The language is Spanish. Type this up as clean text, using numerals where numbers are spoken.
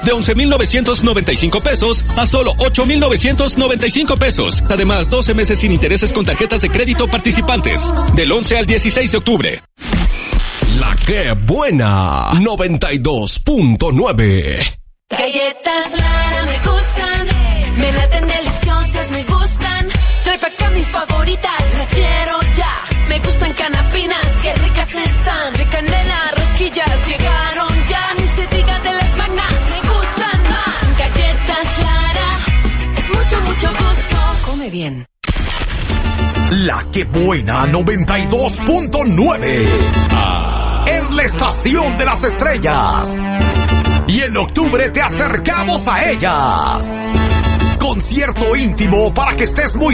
de 11,995 pesos a solo 8,995 pesos. Además, 12 meses sin intereses con tarjetas de crédito participantes. Del 11 al 16 de octubre. La que buena 92.9. Galletas Lara me gustan, me laten deliciosas, me gustan. Trae pa' acá mis favoritas, las quiero ya. Me gustan canapinas, qué ricas están. De canela, rosquillas, llegaron ya. Ni se diga de las magnas, me gustan más. Galletas Lara, es mucho, mucho gusto. Come bien. La que buena 92.9. Es la estación de las estrellas. Y en octubre te acercamos a ellas. Concierto íntimo para que estés muy